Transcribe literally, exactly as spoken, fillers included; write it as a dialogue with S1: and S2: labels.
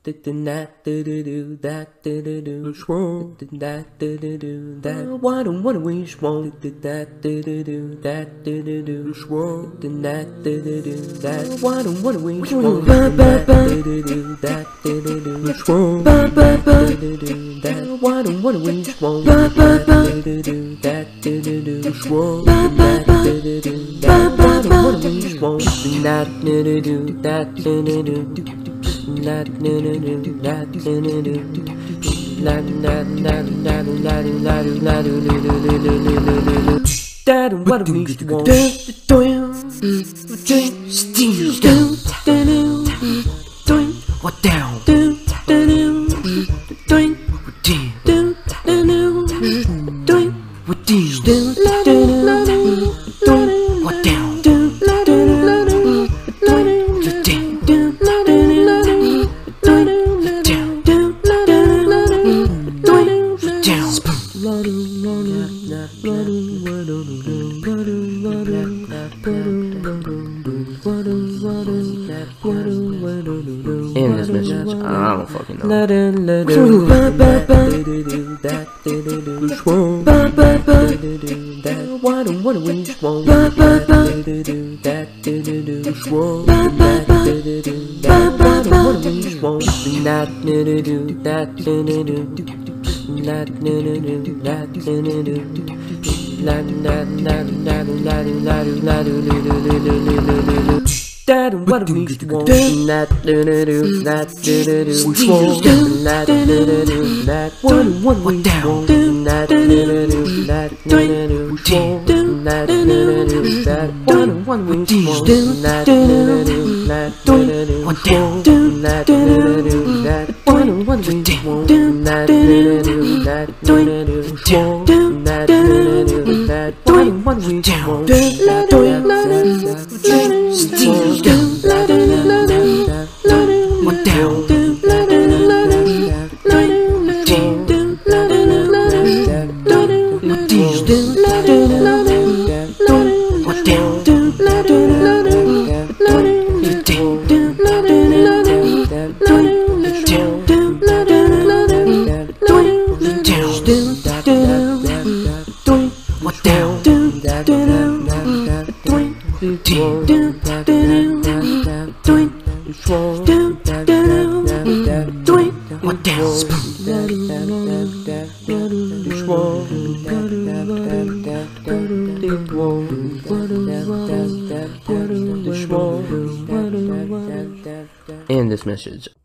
S1: that do do do that do do do swirl that do do do that why don't wanna wish won't that do do do that do do do swirl that do do do that why don't wanna wish won't that do do do that do do do swirl do do do that why don't wanna wish won't that do do do that do do do swirl that do do do that why don't wanna wish won't that do do do that do do do La la la la la la la la la la la la. Dad, what do we want? What down? What down? In this message, I don't fucking know. Why don't wanna wish won't that do do do swirl that do do do that why don't wanna wish won't that do do do that do do do that do do do that do do do la la la la la la la la la. Dad, what do we want? That do do do, that do do do, swirl. That do do do, that one one we want. That do do do, that do do do, swirl. That do do do, that one one we want. That do do do, that do do do, swirl. That do do do, that one one we want. That do do do, that do do do, swirl. That do do do, that one one we want. That do do do, swirl. What down? In this message,